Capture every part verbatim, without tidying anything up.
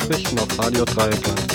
Nachrichten auf Radio Dreieckland.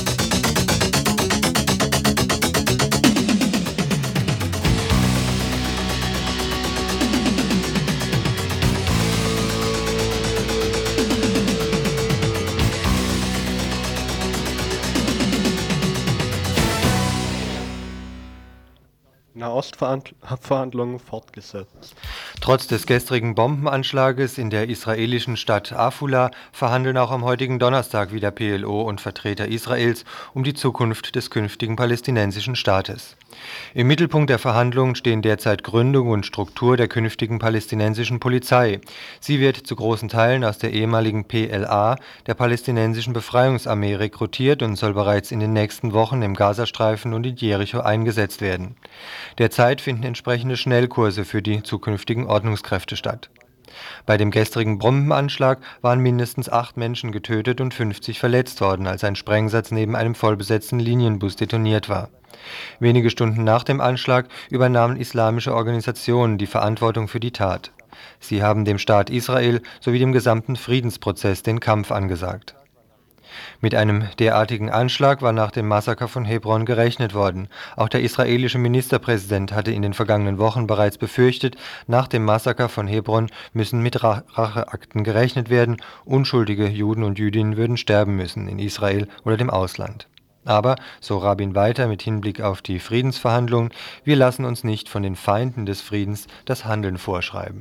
Nahostverhandlungen fortgesetzt. Trotz des gestrigen Bombenanschlages in der israelischen Stadt Afula verhandeln auch am heutigen Donnerstag wieder P L O und Vertreter Israels um die Zukunft des künftigen palästinensischen Staates. Im Mittelpunkt der Verhandlungen stehen derzeit Gründung und Struktur der künftigen palästinensischen Polizei. Sie wird zu großen Teilen aus der ehemaligen P L A, der palästinensischen Befreiungsarmee, rekrutiert und soll bereits in den nächsten Wochen im Gazastreifen und in Jericho eingesetzt werden. Derzeit finden entsprechende Schnellkurse für die zukünftigen Ordnungskräfte statt. Bei dem gestrigen Bombenanschlag waren mindestens acht Menschen getötet und fünfzig verletzt worden, als ein Sprengsatz neben einem vollbesetzten Linienbus detoniert war. Wenige Stunden nach dem Anschlag übernahmen islamische Organisationen die Verantwortung für die Tat. Sie haben dem Staat Israel sowie dem gesamten Friedensprozess den Kampf angesagt. Mit einem derartigen Anschlag war nach dem Massaker von Hebron gerechnet worden. Auch der israelische Ministerpräsident hatte in den vergangenen Wochen bereits befürchtet, nach dem Massaker von Hebron müssen mit Racheakten gerechnet werden, unschuldige Juden und Jüdinnen würden sterben müssen in Israel oder dem Ausland. Aber, so Rabin weiter mit Hinblick auf die Friedensverhandlungen, wir lassen uns nicht von den Feinden des Friedens das Handeln vorschreiben.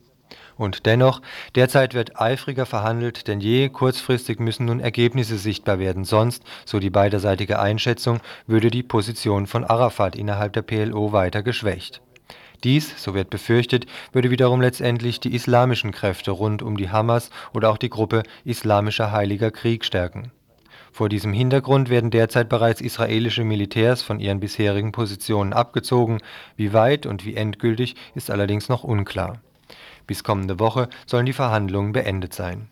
Und dennoch, derzeit wird eifriger verhandelt denn je, kurzfristig müssen nun Ergebnisse sichtbar werden, sonst, so die beiderseitige Einschätzung, würde die Position von Arafat innerhalb der P L O weiter geschwächt. Dies, so wird befürchtet, würde wiederum letztendlich die islamischen Kräfte rund um die Hamas oder auch die Gruppe Islamischer Heiliger Krieg stärken. Vor diesem Hintergrund werden derzeit bereits israelische Militärs von ihren bisherigen Positionen abgezogen, wie weit und wie endgültig ist allerdings noch unklar. Bis kommende Woche sollen die Verhandlungen beendet sein.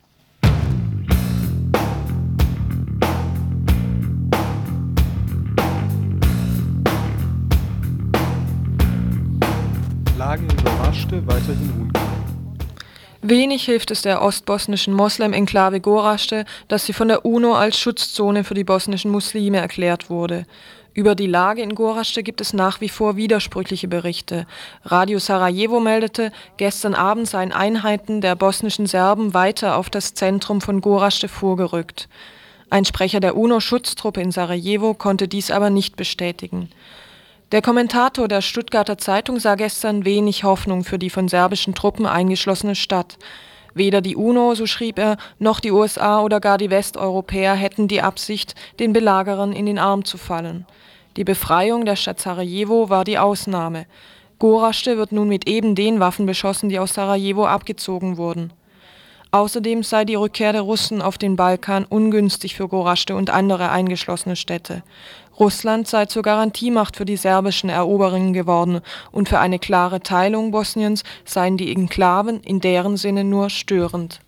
Lage in Gorazde weiterhin unklar. Wenig hilft es der ostbosnischen Moslem-Enklave Gorazde, dass sie von der UNO als Schutzzone für die bosnischen Muslime erklärt wurde. Über die Lage in Gorazde gibt es nach wie vor widersprüchliche Berichte. Radio Sarajevo meldete, gestern Abend seien Einheiten der bosnischen Serben weiter auf das Zentrum von Gorazde vorgerückt. Ein Sprecher der UNO-Schutztruppe in Sarajevo konnte dies aber nicht bestätigen. Der Kommentator der Stuttgarter Zeitung sah gestern wenig Hoffnung für die von serbischen Truppen eingeschlossene Stadt. Weder die UNO, so schrieb er, noch die U S A oder gar die Westeuropäer hätten die Absicht, den Belagerern in den Arm zu fallen. Die Befreiung der Stadt Sarajevo war die Ausnahme. Gorazde wird nun mit eben den Waffen beschossen, die aus Sarajevo abgezogen wurden. Außerdem sei die Rückkehr der Russen auf den Balkan ungünstig für Gorazde und andere eingeschlossene Städte. Russland sei zur Garantiemacht für die serbischen Eroberungen geworden und für eine klare Teilung Bosniens seien die Enklaven in deren Sinne nur störend.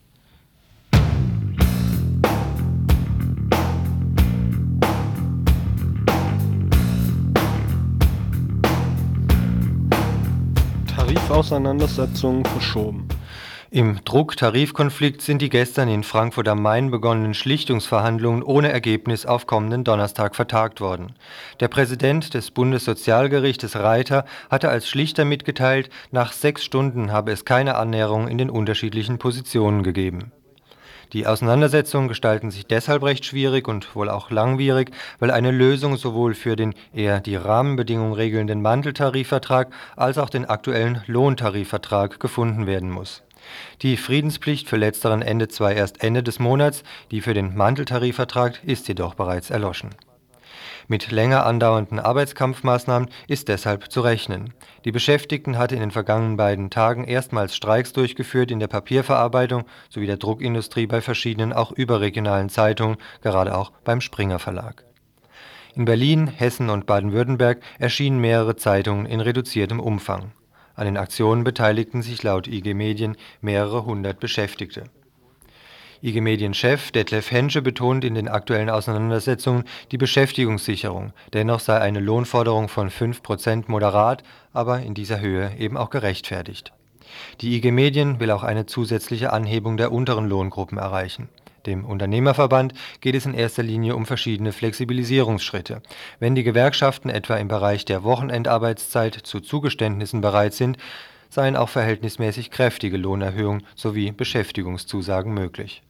Tarifauseinandersetzungen verschoben. Im Druck-Tarifkonflikt sind die gestern in Frankfurt am Main begonnenen Schlichtungsverhandlungen ohne Ergebnis auf kommenden Donnerstag vertagt worden. Der Präsident des Bundessozialgerichtes Reiter hatte als Schlichter mitgeteilt, nach sechs Stunden habe es keine Annäherung in den unterschiedlichen Positionen gegeben. Die Auseinandersetzungen gestalten sich deshalb recht schwierig und wohl auch langwierig, weil eine Lösung sowohl für den eher die Rahmenbedingungen regelnden Manteltarifvertrag als auch den aktuellen Lohntarifvertrag gefunden werden muss. Die Friedenspflicht für letzteren endet zwar erst Ende des Monats, die für den Manteltarifvertrag ist jedoch bereits erloschen. Mit länger andauernden Arbeitskampfmaßnahmen ist deshalb zu rechnen. Die Beschäftigten hatten in den vergangenen beiden Tagen erstmals Streiks durchgeführt in der Papierverarbeitung sowie der Druckindustrie bei verschiedenen auch überregionalen Zeitungen, gerade auch beim Springer Verlag. In Berlin, Hessen und Baden-Württemberg erschienen mehrere Zeitungen in reduziertem Umfang. An den Aktionen beteiligten sich laut I G Medien mehrere hundert Beschäftigte. I G Medien-Chef Detlef Hensche betont in den aktuellen Auseinandersetzungen die Beschäftigungssicherung. Dennoch sei eine Lohnforderung von fünf Prozent moderat, aber in dieser Höhe eben auch gerechtfertigt. Die I G Medien will auch eine zusätzliche Anhebung der unteren Lohngruppen erreichen. Dem Unternehmerverband geht es in erster Linie um verschiedene Flexibilisierungsschritte. Wenn die Gewerkschaften etwa im Bereich der Wochenendarbeitszeit zu Zugeständnissen bereit sind, seien auch verhältnismäßig kräftige Lohnerhöhungen sowie Beschäftigungszusagen möglich.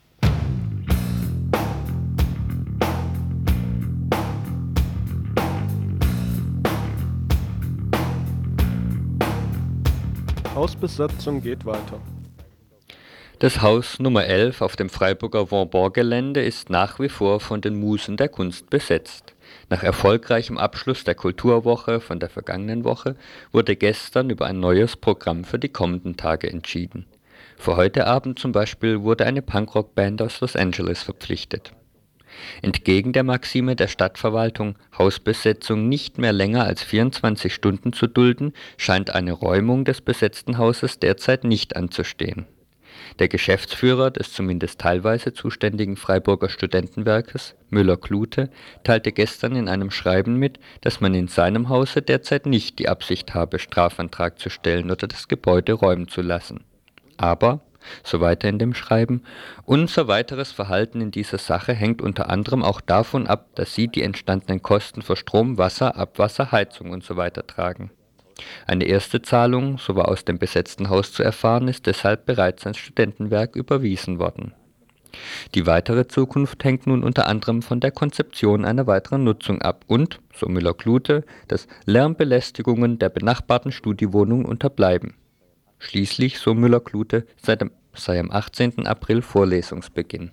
Hausbesetzung geht weiter. Das Haus Nummer elf auf dem Freiburger Vauban-Gelände ist nach wie vor von den Musen der Kunst besetzt. Nach erfolgreichem Abschluss der Kulturwoche von der vergangenen Woche wurde gestern über ein neues Programm für die kommenden Tage entschieden. Für heute Abend zum Beispiel wurde eine Punkrock-Band aus Los Angeles verpflichtet. Entgegen der Maxime der Stadtverwaltung, Hausbesetzung nicht mehr länger als vierundzwanzig Stunden zu dulden, scheint eine Räumung des besetzten Hauses derzeit nicht anzustehen. Der Geschäftsführer des zumindest teilweise zuständigen Freiburger Studentenwerkes, Müller-Klute, teilte gestern in einem Schreiben mit, dass man in seinem Hause derzeit nicht die Absicht habe, Strafantrag zu stellen oder das Gebäude räumen zu lassen. Aber, so weiter in dem Schreiben, unser weiteres Verhalten in dieser Sache hängt unter anderem auch davon ab, dass Sie die entstandenen Kosten für Strom, Wasser, Abwasser, Heizung usw. tragen. Eine erste Zahlung, so war aus dem besetzten Haus zu erfahren, ist deshalb bereits ans Studentenwerk überwiesen worden. Die weitere Zukunft hängt nun unter anderem von der Konzeption einer weiteren Nutzung ab und, so Müller-Klute, dass Lärmbelästigungen der benachbarten Studiewohnungen unterbleiben. Schließlich, so Müller-Klute, sei, sei am achtzehnten April Vorlesungsbeginn.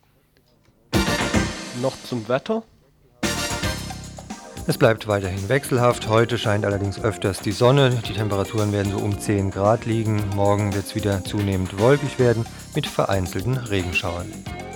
Noch zum Wetter. Es bleibt weiterhin wechselhaft. Heute scheint allerdings öfters die Sonne. Die Temperaturen werden so um zehn Grad liegen. Morgen wird es wieder zunehmend wolkig werden mit vereinzelten Regenschauern.